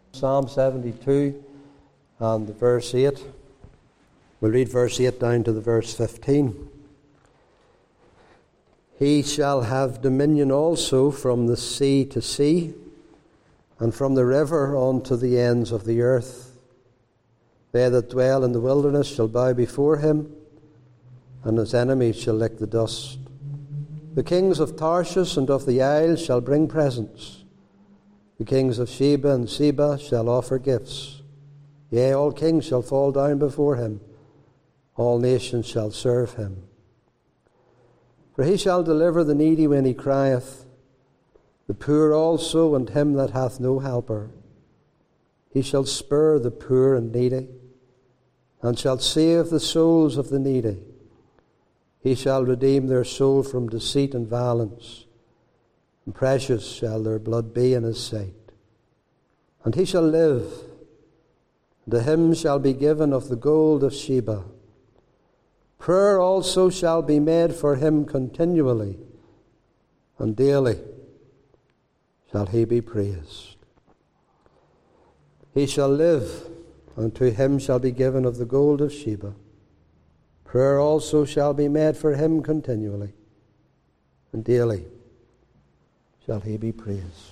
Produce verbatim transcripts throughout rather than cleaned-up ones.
Psalm seventy-two and verse eight. We'll read verse eight down to the verse fifteen. He shall have dominion also from the sea to sea, and from the river unto the ends of the earth. They that dwell in the wilderness shall bow before him, and his enemies shall lick the dust. The kings of Tarshish and of the isles shall bring presents. The kings of Sheba and Seba shall offer gifts. Yea, all kings shall fall down before him. All nations shall serve him. For he shall deliver the needy when he crieth, the poor also, and him that hath no helper. He shall spur the poor and needy, and shall save the souls of the needy. He shall redeem their soul from deceit and violence, and precious shall their blood be in his sight. And he shall live, and to him shall be given of the gold of Sheba. Prayer also shall be made for him continually, and daily shall he be praised. He shall live, and to him shall be given of the gold of Sheba. Prayer also shall be made for him continually, and daily shall he be praised.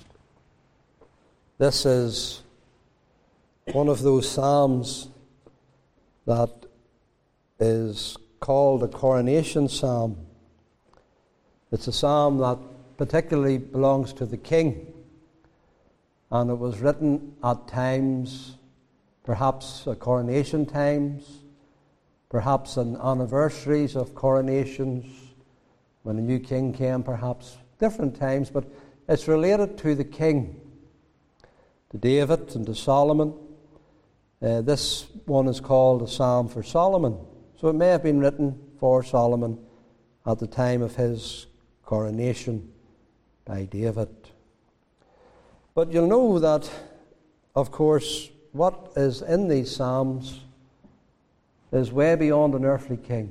This is one of those psalms that is called a coronation psalm. It's a psalm that particularly belongs to the king, and it was written at times, perhaps at coronation times, perhaps on anniversaries of coronations, when a new king came, perhaps different times, but it's related to the king, to David and to Solomon. Uh, this one is called a psalm for Solomon. So it may have been written for Solomon at the time of his coronation by David. But you'll know that, of course, what is in these psalms is way beyond an earthly king.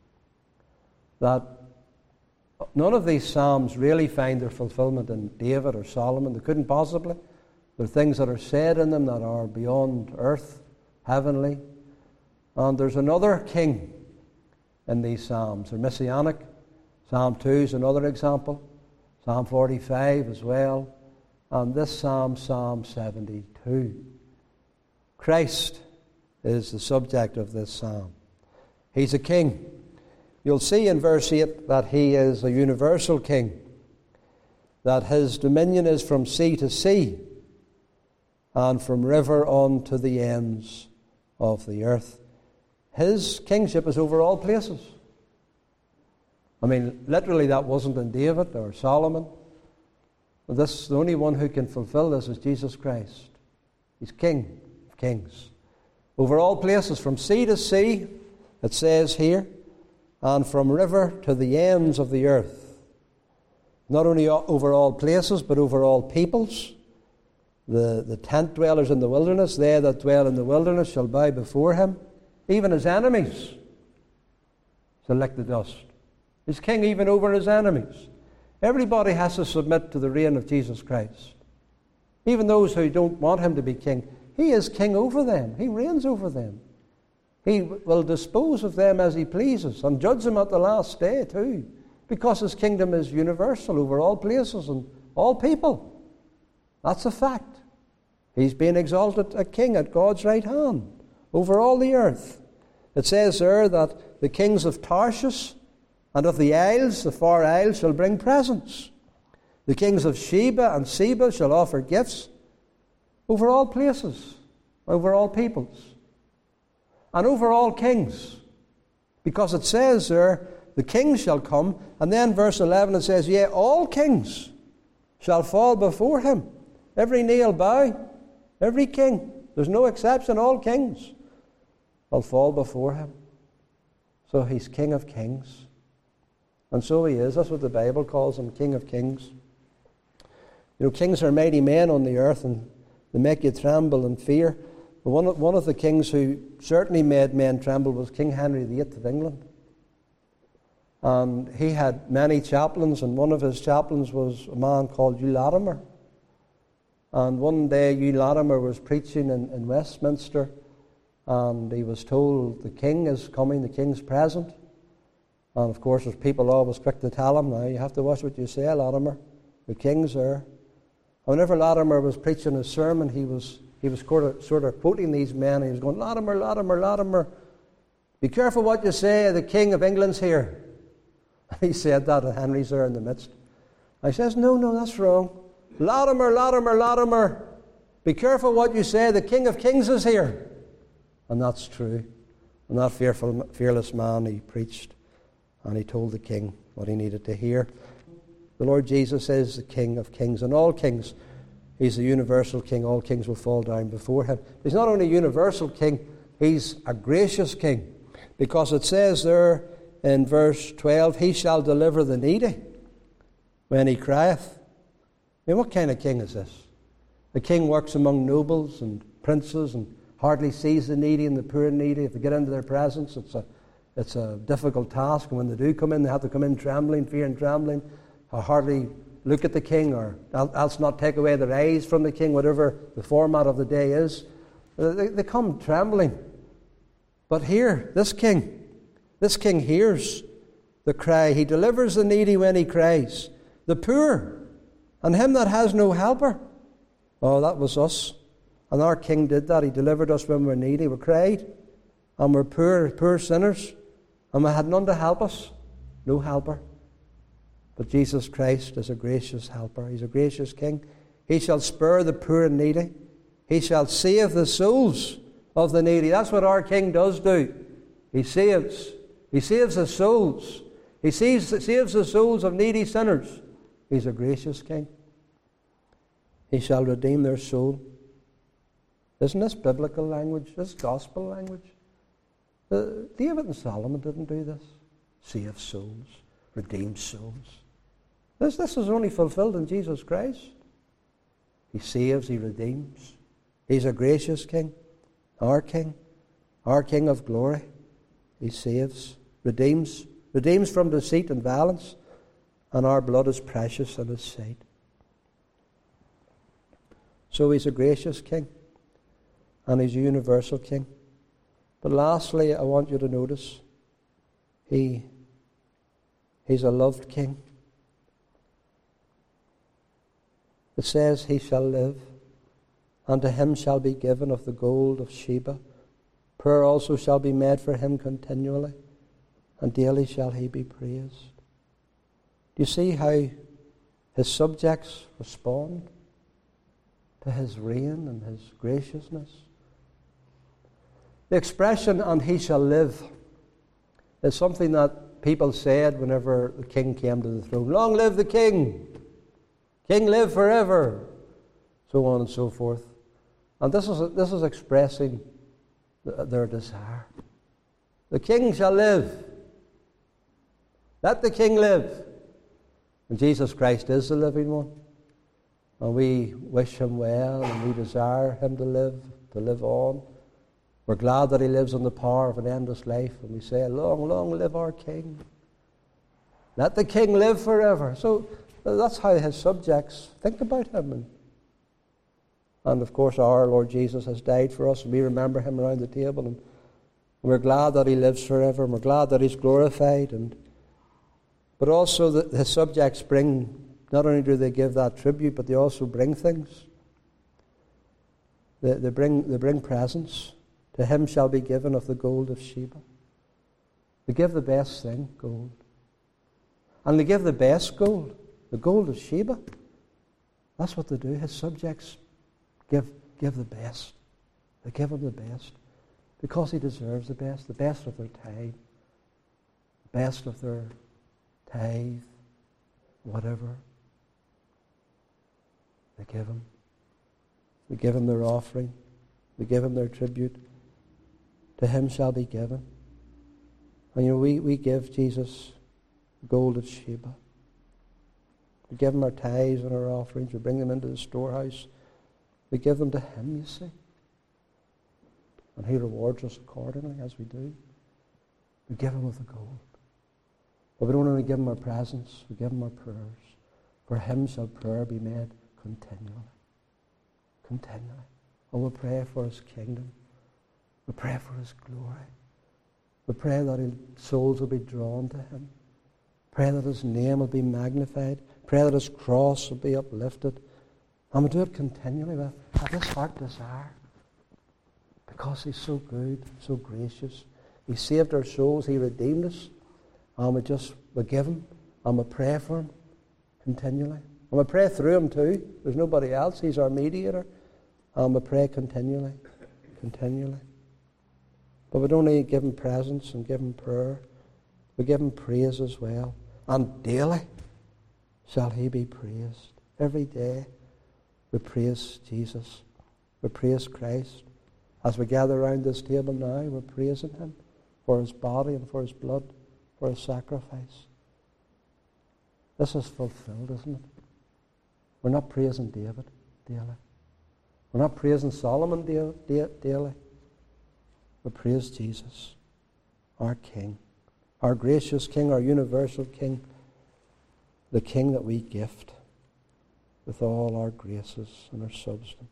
That none of these psalms really find their fulfillment in David or Solomon. They couldn't possibly. There are things that are said in them that are beyond earth, heavenly. And there's another king in these psalms. They're messianic. Psalm two is another example. Psalm forty-five as well. And this psalm, Psalm seventy-two. Christ is the subject of this psalm. He's a king. You'll see in verse eight that he is a universal king, that his dominion is from sea to sea, and from river on to the ends of the earth. His kingship is over all places. I mean, literally that wasn't in David or Solomon. This, the only one who can fulfill this is Jesus Christ. He's King of kings. Over all places, from sea to sea, it says here, and from river to the ends of the earth. Not only over all places, but over all peoples. The, the tent dwellers in the wilderness, they that dwell in the wilderness shall bow before him. Even his enemies shall lick the dust. He's king even over his enemies. Everybody has to submit to the reign of Jesus Christ. Even those who don't want him to be king. He is king over them. He reigns over them. He will dispose of them as he pleases and judge them at the last day too, because his kingdom is universal over all places and all people. That's a fact. He's being exalted a king at God's right hand over all the earth. It says there that the kings of Tarshish and of the isles, the far isles, shall bring presents. The kings of Sheba and Seba shall offer gifts over all places, over all peoples, and over all kings. Because it says there, the kings shall come, and then verse eleven it says, yea, all kings shall fall before him. Every knee will bow, every king. There's no exception, all kings will fall before him. So he's King of kings. And so he is. That's what the Bible calls him, King of kings. You know, kings are mighty men on the earth, and they make you tremble and fear. But one of, one of the kings who certainly made men tremble was King Henry the Eighth of England. And he had many chaplains, and one of his chaplains was a man called Hugh Latimer. And one day Hugh Latimer was preaching in, in Westminster, and he was told the king is coming, the king's present. And of course there's people always quick to tell him, now you have to watch what you say, Latimer. The king's there. And whenever Latimer was preaching his sermon, he was he was sort of, sort of quoting these men, and he was going, Latimer, Latimer, Latimer, be careful what you say, the King of England's here. And he said that, and Henry's there in the midst. I says, no, no, that's wrong. Latimer, Latimer, Latimer, be careful what you say, the King of Kings is here. And that's true. And that fearful, fearless man, he preached, and he told the king what he needed to hear. The Lord Jesus is the King of Kings, and all kings, He's the universal King. All kings will fall down before Him. He's not only a universal King, He's a gracious King, because it says there in verse twelve, He shall deliver the needy when He crieth. I mean, what kind of king is this? The king works among nobles and princes and hardly sees the needy and the poor and needy. If they get into their presence, it's a it's a difficult task. And when they do come in, they have to come in trembling, fear and trembling. Or hardly look at the king, or else not take away their eyes from the king, whatever the format of the day is. They, they come trembling. But here, this king, this king hears the cry. He delivers the needy when he cries. The poor, and him that has no helper. Oh, that was us. And our king did that. He delivered us when we were needy. We cried. And we're poor, poor sinners. And we had none to help us. No helper. But Jesus Christ is a gracious helper. He's a gracious king. He shall spare the poor and needy. He shall save the souls of the needy. That's what our king does do. He saves. He saves the souls. He saves, saves the souls of needy sinners. He's a gracious king. He shall redeem their soul. Isn't this biblical language? This gospel language? Uh, David and Solomon didn't do this. Save souls. Redeem souls. This, this is only fulfilled in Jesus Christ. He saves, He redeems. He's a gracious king. Our king. Our King of glory. He saves, redeems. Redeems from deceit and violence. And our blood is precious in His sight. So He's a gracious king. And He's a universal king. But lastly, I want you to notice, He, He's a loved king. It says, He shall live, and to Him shall be given of the gold of Sheba. Prayer also shall be made for Him continually, and daily shall He be praised. Do you see how His subjects respond to His reign and His graciousness? The expression, and He shall live, is something that people said whenever the king came to the throne. Long live the king! King live forever! So on and so forth. And this is, this is expressing their desire. The king shall live. Let the king live. And Jesus Christ is the living one. And we wish Him well, and we desire Him to live, to live on. We're glad that He lives in the power of an endless life, and we say, long, long live our King. Let the King live forever. So that's how His subjects think about Him. And, and of course, our Lord Jesus has died for us, and we remember Him around the table, and we're glad that He lives forever, and we're glad that He's glorified. And but also that His subjects bring, not only do they give that tribute, but they also bring things. They, they bring they bring presents. To Him shall be given of the gold of Sheba. They give the best thing, gold. And they give the best gold, the gold of Sheba. That's what they do. His subjects give, give the best. They give Him the best because He deserves the best, the best of their time, the best of their tithe, whatever. They give Him. They give Him their offering. They give Him their tribute. To Him shall be given. And you know, we, we give Jesus the gold of Sheba. We give Him our tithes and our offerings. We bring them into the storehouse. We give them to Him, you see. And He rewards us accordingly as we do. We give Him of the gold. But we don't only give Him our presents, we give Him our prayers. For Him shall prayer be made continually. continually. And we pray for his kingdom. We pray for his glory. We pray that his souls will be drawn to him. Pray that his name will be magnified. Pray that his cross will be uplifted. And we do it continually with, with this heart desire. Because he's so good, so gracious. He saved our souls. He redeemed us. And we just, we give him. And we pray for him continually. And we pray through him too. There's nobody else. He's our mediator. And we pray continually. Continually. But we don't only give him presence and give him prayer. We give him praise as well. And daily shall he be praised. Every day we praise Jesus. We praise Christ. As we gather around this table now, we're praising him for his body and for his blood, for his sacrifice. This is fulfilled, isn't it? We're not praising David daily. We're not praising Solomon daily. We praise Jesus, our King, our gracious King, our universal King, the King that we gift with all our graces and our substance.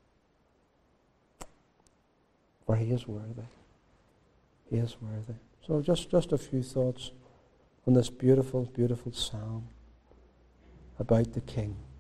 For he is worthy. He is worthy. So just, just a few thoughts on this beautiful, beautiful psalm about the King.